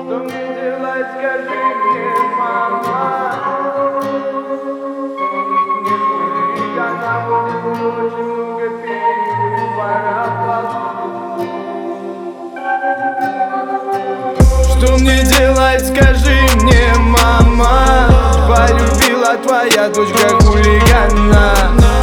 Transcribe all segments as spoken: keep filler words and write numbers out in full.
Что мне делать, скажи мне, мама? Не хулиган, а вот очень много переворовал. Что мне делать, скажи мне, мама? Полюбила твоя дочка хулигана.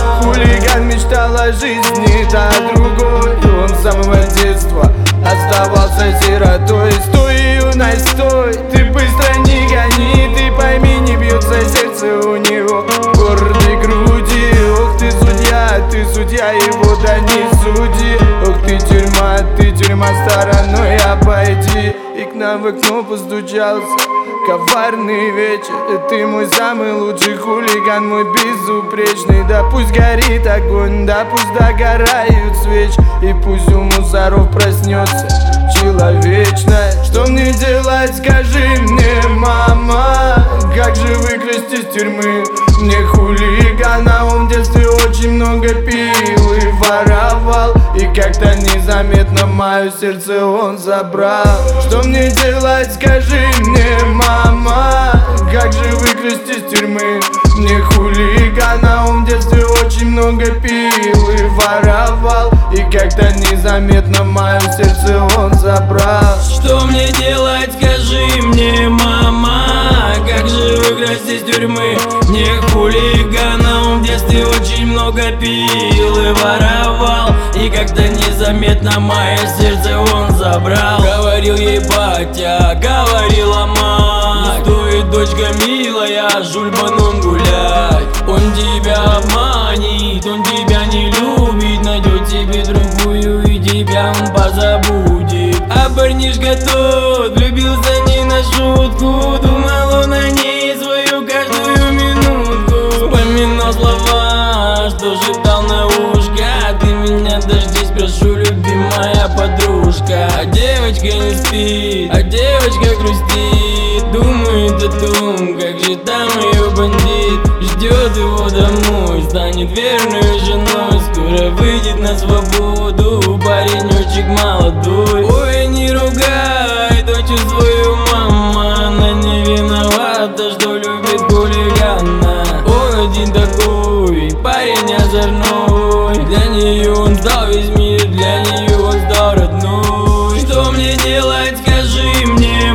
Хулиган мечтал о жизни, та другой. Он с самого детства оставался сиротой. Стой, юность, стой, ты быстро не гони. Ты пойми, не бьется сердце у него в гордой груди. Ох ты судья, ты судья, его да не суди. Ох ты тюрьма, ты тюрьма стороной обойди. И к нам в окно постучался коварный вечер. Ты мой самый лучший хулиган, мой безупречный. Да пусть горит огонь, да пусть догорают свечи. И пусть у мусоров проснется человечность. Что мне делать, скажи мне, мама? Как же выкрасть из тюрьмы мне хулигана? Он в детстве очень много пил и воровал, и как-то незаметно мое сердце он забрал. Что мне делать, скажи мне, мама? Как же выкрасть из тюрьмы мне хулигана? Он в детстве очень много пил и воровал, и как-то незаметно мое сердце он забрал. Что мне делать, скажи мне, мама? Как же выкрасть из тюрьмы мне хулигана? Он в детстве очень много пил и воровал, и как-то незаметно мое сердце он забрал. Говорил ей батя, говорила мать: не стоит, дочка милая, с жульбаном гулять. Он тебя обманет, он тебя не любит, найдет себе другую, и тебя он позабудет. А парнишка тот влюбился не на шутку, думал он о ней свою каждую минутку. Вспоминал слова, что шептал на ушко: ты меня дождись, прошу, любимая подружка. А девочка не спит, а девочка грустит, думает о том, как же там ее бандит. Ждет его домой, станет верной женой, скоро выйдет на свободу паренечек молодой. Ой, не ругай дочь свою, мама, она не виновата, что любит хулигана. Он один такой, парень озорной, для нее он сдал весь мир, для нее он сдал родной. Что мне делать, скажи мне,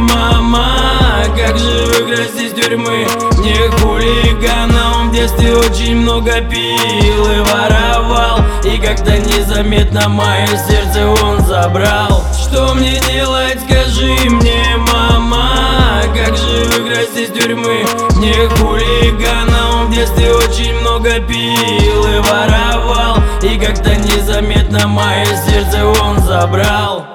мама? Как же выкрасть из тюрьмы мне хулигана? Он в детстве очень много пил и воровал, и как-то незаметно мое сердце он забрал. Что мне делать, скажи мне, мама? Как же выкрасть из тюрьмы мне хулигана? Он в детстве очень много пил и воровал, и как-то незаметно мое сердце он забрал.